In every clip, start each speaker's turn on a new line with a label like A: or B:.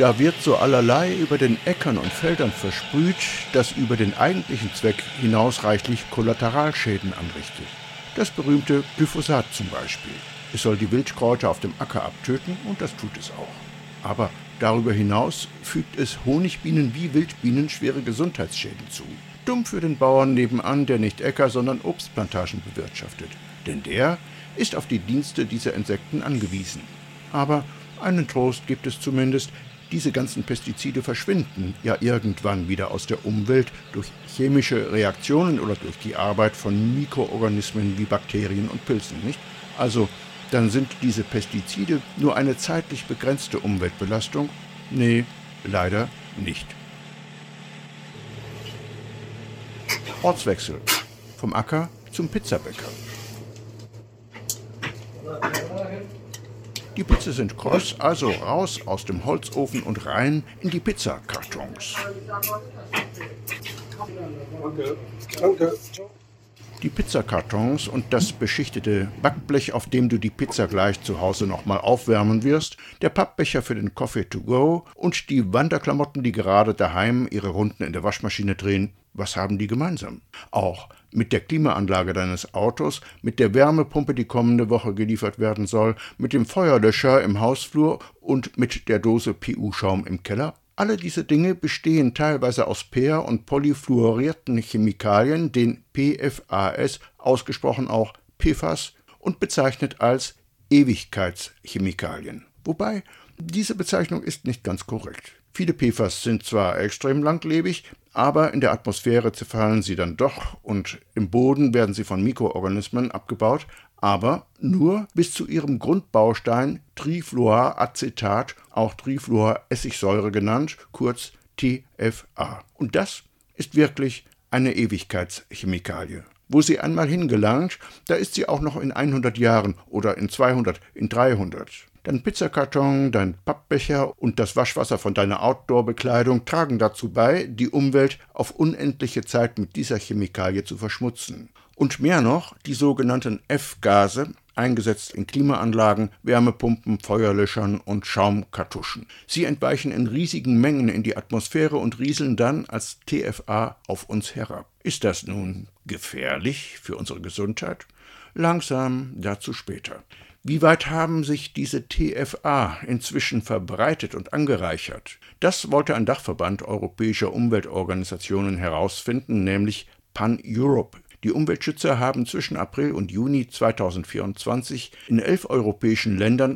A: Da wird so allerlei über den Äckern und Feldern versprüht, das über den eigentlichen Zweck hinaus reichlich Kollateralschäden anrichtet. Das berühmte Glyphosat zum Beispiel. Es soll die Wildkräuter auf dem Acker abtöten und das tut es auch. Aber darüber hinaus fügt es Honigbienen wie Wildbienen schwere Gesundheitsschäden zu. Dumm für den Bauern nebenan, der nicht Äcker, sondern Obstplantagen bewirtschaftet. Denn der ist auf die Dienste dieser Insekten angewiesen. Aber einen Trost gibt es zumindest: Diese ganzen Pestizide verschwinden ja irgendwann wieder aus der Umwelt durch chemische Reaktionen oder durch die Arbeit von Mikroorganismen wie Bakterien und Pilzen, nicht? Also, dann sind diese Pestizide nur eine zeitlich begrenzte Umweltbelastung? Nee, leider nicht. Ortswechsel. Vom Acker zum Pizzabäcker. Die Pizzen sind kross, also raus aus dem Holzofen und rein in die Pizzakartons. Danke. Die Pizzakartons und das beschichtete Backblech, auf dem du die Pizza gleich zu Hause nochmal aufwärmen wirst, der Pappbecher für den Coffee to go und die Wanderklamotten, die gerade daheim ihre Runden in der Waschmaschine drehen, was haben die gemeinsam? Auch mit der Klimaanlage deines Autos, mit der Wärmepumpe, die kommende Woche geliefert werden soll, mit dem Feuerlöscher im Hausflur und mit der Dose PU-Schaum im Keller? Alle diese Dinge bestehen teilweise aus per- und polyfluorierten Chemikalien, den PFAS, ausgesprochen auch PFAS, und bezeichnet als Ewigkeitschemikalien. Wobei, diese Bezeichnung ist nicht ganz korrekt. Viele PFAS sind zwar extrem langlebig, aber in der Atmosphäre zerfallen sie dann doch und im Boden werden sie von Mikroorganismen abgebaut, aber nur bis zu ihrem Grundbaustein Trifluoracetat, auch Trifluoressigsäure genannt, kurz TFA. Und das ist wirklich eine Ewigkeitschemikalie. Wo sie einmal hingelangt, da ist sie auch noch in 100 Jahren oder in 200, in 300. Dein Pizzakarton, dein Pappbecher und das Waschwasser von deiner Outdoor-Bekleidung tragen dazu bei, die Umwelt auf unendliche Zeit mit dieser Chemikalie zu verschmutzen. Und mehr noch, die sogenannten F-Gase, eingesetzt in Klimaanlagen, Wärmepumpen, Feuerlöschern und Schaumkartuschen. Sie entweichen in riesigen Mengen in die Atmosphäre und rieseln dann als TFA auf uns herab. Ist das nun gefährlich für unsere Gesundheit? Langsam, dazu später. Wie weit haben sich diese TFA inzwischen verbreitet und angereichert? Das wollte ein Dachverband europäischer Umweltorganisationen herausfinden, nämlich Pan-Europe. Die Umweltschützer haben zwischen April und Juni 2024 in 11 europäischen Ländern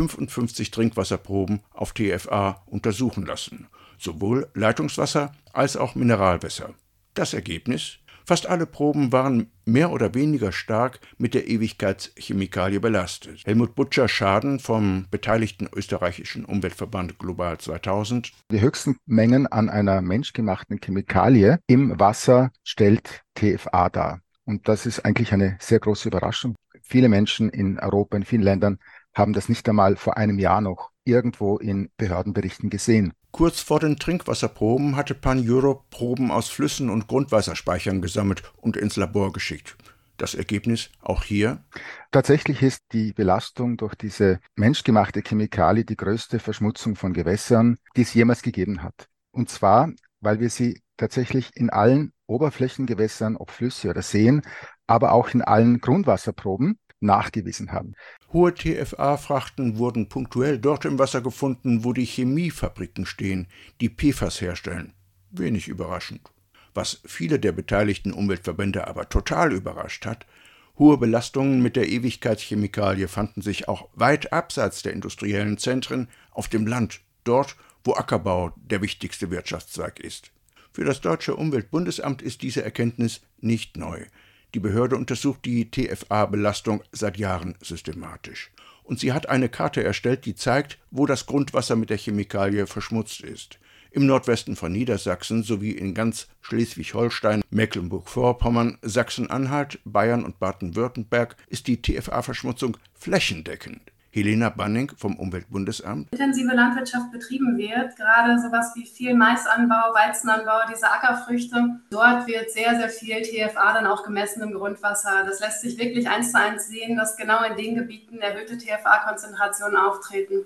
A: 55 Trinkwasserproben auf TFA untersuchen lassen, sowohl Leitungswasser als auch Mineralwässer. Das Ergebnis? Fast alle Proben waren mehr oder weniger stark mit der Ewigkeitschemikalie belastet. Helmut Butcher-Schaden vom beteiligten österreichischen Umweltverband Global 2000.
B: Die höchsten Mengen an einer menschgemachten Chemikalie im Wasser stellt TFA dar. Und das ist eigentlich eine sehr große Überraschung. Viele Menschen in Europa, in vielen Ländern, haben das nicht einmal vor einem Jahr noch irgendwo in Behördenberichten gesehen.
A: Kurz vor den Trinkwasserproben hatte Pan-Europe Proben aus Flüssen und Grundwasserspeichern gesammelt und ins Labor geschickt. Das Ergebnis auch hier?
B: Tatsächlich ist die Belastung durch diese menschgemachte Chemikalie die größte Verschmutzung von Gewässern, die es jemals gegeben hat. Und zwar, weil wir sie tatsächlich in allen Oberflächengewässern, ob Flüsse oder Seen, aber auch in allen Grundwasserproben nachgewiesen haben.
A: Hohe TFA-Frachten wurden punktuell dort im Wasser gefunden, wo die Chemiefabriken stehen, die PFAS herstellen. Wenig überraschend. Was viele der beteiligten Umweltverbände aber total überrascht hat: hohe Belastungen mit der Ewigkeitschemikalie fanden sich auch weit abseits der industriellen Zentren, auf dem Land, dort, wo Ackerbau der wichtigste Wirtschaftszweig ist. Für das deutsche Umweltbundesamt ist diese Erkenntnis nicht neu. Die Behörde untersucht die TFA-Belastung seit Jahren systematisch. Und sie hat eine Karte erstellt, die zeigt, wo das Grundwasser mit der Chemikalie verschmutzt ist. Im Nordwesten von Niedersachsen sowie in ganz Schleswig-Holstein, Mecklenburg-Vorpommern, Sachsen-Anhalt, Bayern und Baden-Württemberg ist die TFA-Verschmutzung flächendeckend. Helena Banning vom Umweltbundesamt.
C: Intensive Landwirtschaft betrieben wird, gerade sowas wie viel Maisanbau, Weizenanbau, diese Ackerfrüchte. Dort wird sehr, sehr viel TFA dann auch gemessen im Grundwasser. Das lässt sich wirklich 1:1 sehen, dass genau in den Gebieten erhöhte TFA-Konzentrationen auftreten.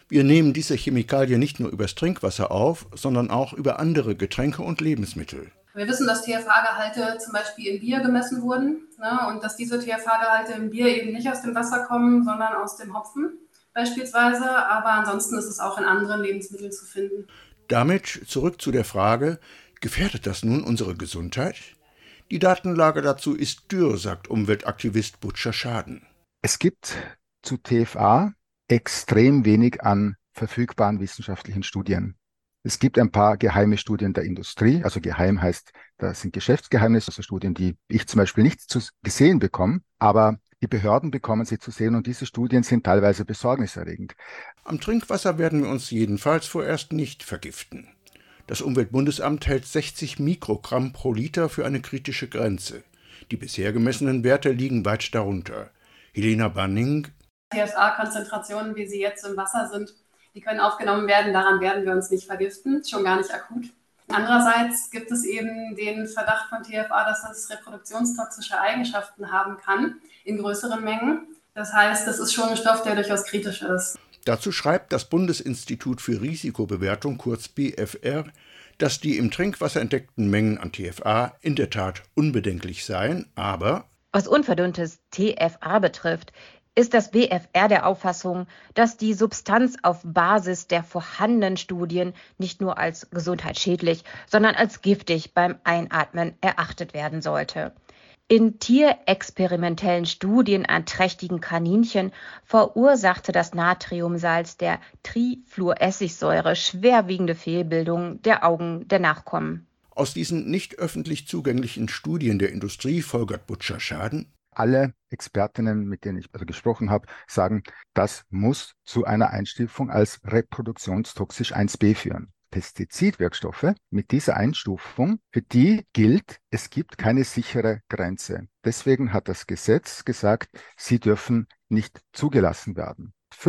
A: Wir nehmen diese Chemikalien nicht nur übers Trinkwasser auf, sondern auch über andere Getränke und Lebensmittel.
C: Wir wissen, dass TFA-Gehalte zum Beispiel im Bier gemessen wurden, ne, und dass diese TFA-Gehalte im Bier eben nicht aus dem Wasser kommen, sondern aus dem Hopfen beispielsweise. Aber ansonsten ist es auch in anderen Lebensmitteln zu finden.
A: Damit zurück zu der Frage, gefährdet das nun unsere Gesundheit? Die Datenlage dazu ist dürr, sagt Umweltaktivist Butcher Schaden.
B: Es gibt zu TFA extrem wenig an verfügbaren wissenschaftlichen Studien. Es gibt ein paar geheime Studien der Industrie, also geheim heißt, das sind Geschäftsgeheimnisse, also Studien, die ich zum Beispiel nicht gesehen bekomme, aber die Behörden bekommen sie zu sehen und diese Studien sind teilweise besorgniserregend.
A: Am Trinkwasser werden wir uns jedenfalls vorerst nicht vergiften. Das Umweltbundesamt hält 60 Mikrogramm pro Liter für eine kritische Grenze. Die bisher gemessenen Werte liegen weit darunter. Helena Banning:
C: TFA-Konzentrationen, wie sie jetzt im Wasser sind, die können aufgenommen werden, daran werden wir uns nicht vergiften, schon gar nicht akut. Andererseits gibt es eben den Verdacht von TFA, dass es reproduktionstoxische Eigenschaften haben kann in größeren Mengen. Das heißt, das ist schon ein Stoff, der durchaus kritisch ist.
A: Dazu schreibt das Bundesinstitut für Risikobewertung, kurz BfR, dass die im Trinkwasser entdeckten Mengen an TFA in der Tat unbedenklich seien, aber
D: was unverdünntes TFA betrifft, ist das BfR der Auffassung, dass die Substanz auf Basis der vorhandenen Studien nicht nur als gesundheitsschädlich, sondern als giftig beim Einatmen erachtet werden sollte. In tierexperimentellen Studien an trächtigen Kaninchen verursachte das Natriumsalz der Trifluoressigsäure schwerwiegende Fehlbildungen der Augen der Nachkommen.
A: Aus diesen nicht öffentlich zugänglichen Studien der Industrie folgert Butcher Schaden:
B: Alle Expertinnen, mit denen ich gesprochen habe, sagen, das muss zu einer Einstufung als reproduktionstoxisch 1b führen. Pestizidwirkstoffe mit dieser Einstufung, für die gilt, es gibt keine sichere Grenze. Deswegen hat das Gesetz gesagt, sie dürfen nicht zugelassen werden.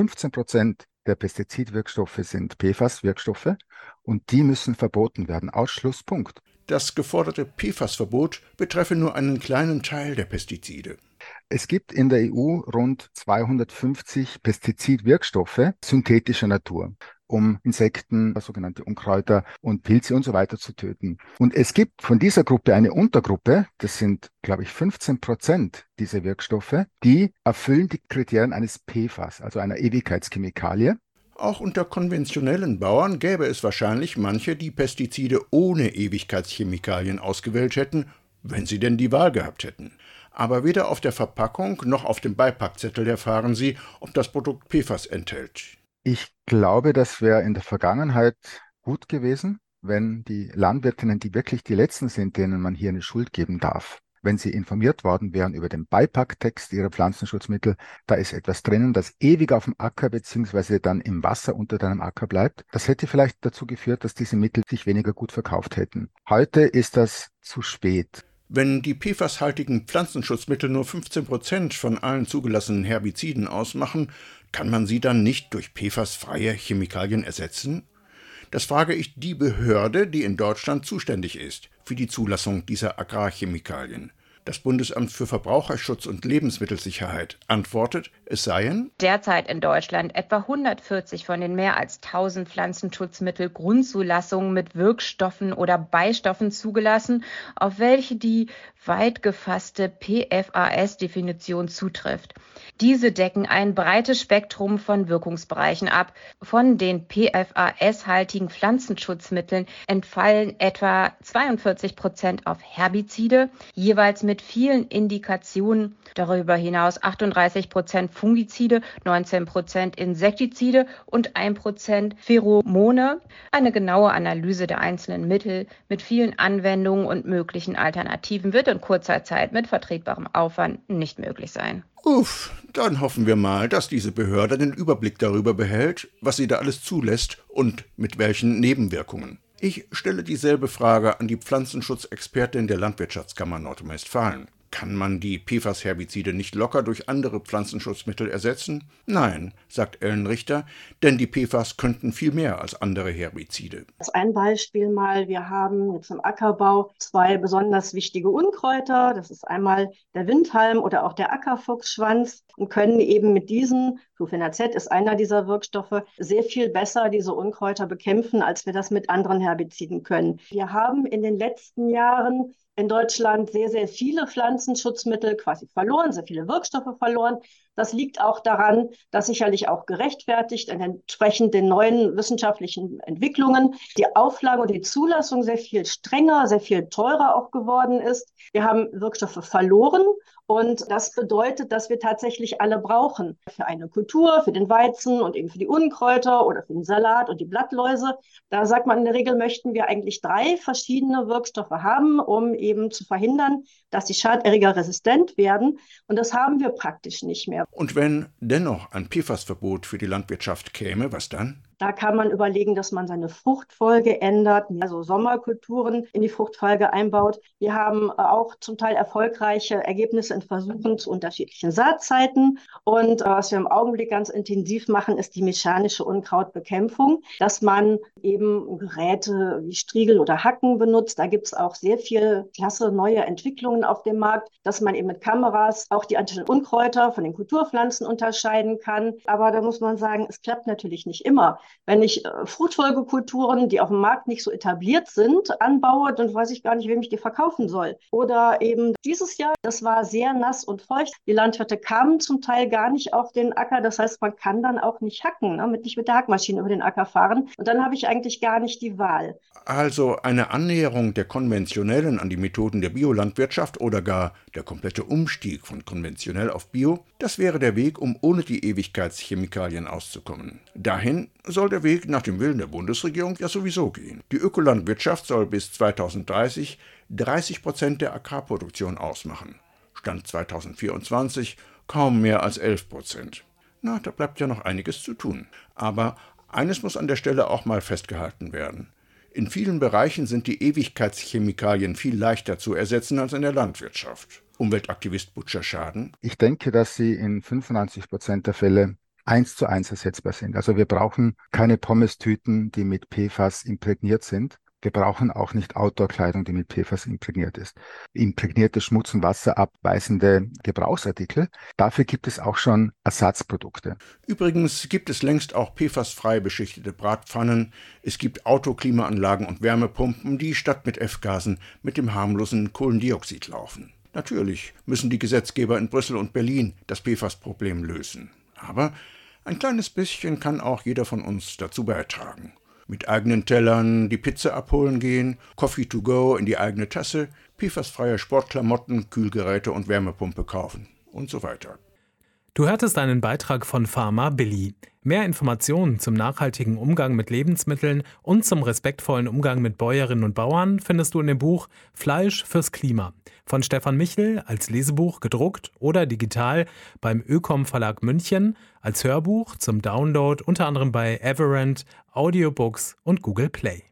B: 15% der Pestizidwirkstoffe sind PFAS-Wirkstoffe und die müssen verboten werden. Ausschlusspunkt.
A: Das geforderte PFAS-Verbot betreffe nur einen kleinen Teil der Pestizide.
B: Es gibt in der EU rund 250 Pestizidwirkstoffe synthetischer Natur, um Insekten, sogenannte Unkräuter und Pilze und so weiter zu töten. Und es gibt von dieser Gruppe eine Untergruppe, das sind, glaube ich, 15% dieser Wirkstoffe, die erfüllen die Kriterien eines PFAS, also einer Ewigkeitschemikalie.
A: Auch unter konventionellen Bauern gäbe es wahrscheinlich manche, die Pestizide ohne Ewigkeitschemikalien ausgewählt hätten, wenn sie denn die Wahl gehabt hätten. Aber weder auf der Verpackung noch auf dem Beipackzettel erfahren Sie, ob das Produkt PFAS enthält.
B: Ich glaube, das wäre in der Vergangenheit gut gewesen, wenn die Landwirtinnen, die wirklich die Letzten sind, denen man hier eine Schuld geben darf, wenn sie informiert worden wären über den Beipacktext ihrer Pflanzenschutzmittel, da ist etwas drinnen, das ewig auf dem Acker bzw. dann im Wasser unter deinem Acker bleibt. Das hätte vielleicht dazu geführt, dass diese Mittel sich weniger gut verkauft hätten. Heute ist das zu spät.
A: Wenn die PFAS-haltigen Pflanzenschutzmittel nur 15% von allen zugelassenen Herbiziden ausmachen, kann man sie dann nicht durch PFAS-freie Chemikalien ersetzen? Das frage ich die Behörde, die in Deutschland zuständig ist für die Zulassung dieser Agrarchemikalien. Das Bundesamt für Verbraucherschutz und Lebensmittelsicherheit antwortet, es seien
D: derzeit in Deutschland etwa 140 von den mehr als 1000 Pflanzenschutzmittel-Grundzulassungen mit Wirkstoffen oder Beistoffen zugelassen, auf welche die weit gefasste PFAS-Definition zutrifft. Diese decken ein breites Spektrum von Wirkungsbereichen ab. Von den PFAS-haltigen Pflanzenschutzmitteln entfallen etwa 42% auf Herbizide, jeweils mit vielen Indikationen. Darüber hinaus 38% Fungizide, 19% Insektizide und 1% Pheromone. Eine genaue Analyse der einzelnen Mittel mit vielen Anwendungen und möglichen Alternativen wird in kurzer Zeit mit vertretbarem Aufwand nicht möglich sein.
A: Dann hoffen wir mal, dass diese Behörde den Überblick darüber behält, was sie da alles zulässt und mit welchen Nebenwirkungen. Ich stelle dieselbe Frage an die Pflanzenschutzexpertin der Landwirtschaftskammer Nordrhein-Westfalen. Kann man die PFAS-Herbizide nicht locker durch andere Pflanzenschutzmittel ersetzen? Nein, sagt Ellen Richter, denn die PFAS könnten viel mehr als andere Herbizide.
E: Als ein Beispiel mal, wir haben jetzt im Ackerbau 2 besonders wichtige Unkräuter. Das ist einmal der Windhalm oder auch der Ackerfuchsschwanz und können eben mit diesen, Fluphenazet ist einer dieser Wirkstoffe, sehr viel besser diese Unkräuter bekämpfen, als wir das mit anderen Herbiziden können. Wir haben in den letzten Jahren in Deutschland sehr, sehr viele Pflanzenschutzmittel quasi verloren, sehr viele Wirkstoffe verloren. Das liegt auch daran, dass sicherlich auch gerechtfertigt entsprechend den neuen wissenschaftlichen Entwicklungen die Auflage und die Zulassung sehr viel strenger, sehr viel teurer auch geworden ist. Wir haben Wirkstoffe verloren und das bedeutet, dass wir tatsächlich alle brauchen. Für eine Kultur, für den Weizen und eben für die Unkräuter oder für den Salat und die Blattläuse. Da sagt man in der Regel, möchten wir eigentlich 3 verschiedene Wirkstoffe haben, um eben zu verhindern, dass die Schaderreger resistent werden. Und das haben wir praktisch nicht mehr.
A: Und wenn dennoch ein PFAS-Verbot für die Landwirtschaft käme, was dann?
E: Da kann man überlegen, dass man seine Fruchtfolge ändert, also Sommerkulturen in die Fruchtfolge einbaut. Wir haben auch zum Teil erfolgreiche Ergebnisse in Versuchen zu unterschiedlichen Saatzeiten. Und was wir im Augenblick ganz intensiv machen, ist die mechanische Unkrautbekämpfung, dass man eben Geräte wie Striegel oder Hacken benutzt. Da gibt es auch sehr viel klasse neue Entwicklungen auf dem Markt, dass man eben mit Kameras auch die einzelnen Unkräuter von den Kulturpflanzen unterscheiden kann. Aber da muss man sagen, es klappt natürlich nicht immer. Wenn ich Fruchtfolgekulturen, die auf dem Markt nicht so etabliert sind, anbaue, dann weiß ich gar nicht, wem ich die verkaufen soll. Oder eben dieses Jahr, das war sehr nass und feucht. Die Landwirte kamen zum Teil gar nicht auf den Acker. Das heißt, man kann dann auch nicht hacken, nicht mit der Hackmaschine über den Acker fahren. Und dann habe ich eigentlich gar nicht die Wahl.
A: Also eine Annäherung der konventionellen an die Methoden der Biolandwirtschaft oder gar der komplette Umstieg von konventionell auf Bio, das wäre der Weg, um ohne die Ewigkeitschemikalien auszukommen. Dahin soll der Weg nach dem Willen der Bundesregierung ja sowieso gehen. Die Ökolandwirtschaft soll bis 2030 30% der Agrarproduktion ausmachen. Stand 2024 kaum mehr als 11%. Na, da bleibt ja noch einiges zu tun. Aber eines muss an der Stelle auch mal festgehalten werden. In vielen Bereichen sind die Ewigkeitschemikalien viel leichter zu ersetzen als in der Landwirtschaft. Umweltaktivist Butcher Schaden:
B: Ich denke, dass sie in 95% der Fälle 1:1 ersetzbar sind. Also wir brauchen keine Pommestüten, die mit PFAS imprägniert sind. Wir brauchen auch nicht Outdoor-Kleidung, die mit PFAS imprägniert ist. Imprägnierte Schmutz- und Wasser abweisende Gebrauchsartikel. Dafür gibt es auch schon Ersatzprodukte.
A: Übrigens gibt es längst auch PFAS-frei beschichtete Bratpfannen. Es gibt Autoklimaanlagen und Wärmepumpen, die statt mit F-Gasen mit dem harmlosen Kohlendioxid laufen. Natürlich müssen die Gesetzgeber in Brüssel und Berlin das PFAS-Problem lösen. Aber ein kleines bisschen kann auch jeder von uns dazu beitragen. Mit eigenen Tellern die Pizza abholen gehen, Coffee to go in die eigene Tasse, PFAS-freie Sportklamotten, Kühlgeräte und Wärmepumpe kaufen und so weiter.
F: Du hörtest einen Beitrag von Pharma Billy. Mehr Informationen zum nachhaltigen Umgang mit Lebensmitteln und zum respektvollen Umgang mit Bäuerinnen und Bauern findest du in dem Buch Fleisch fürs Klima von Stefan Michel als Lesebuch gedruckt oder digital beim Ökom Verlag München, als Hörbuch zum Download unter anderem bei Everend, Audiobooks und Google Play.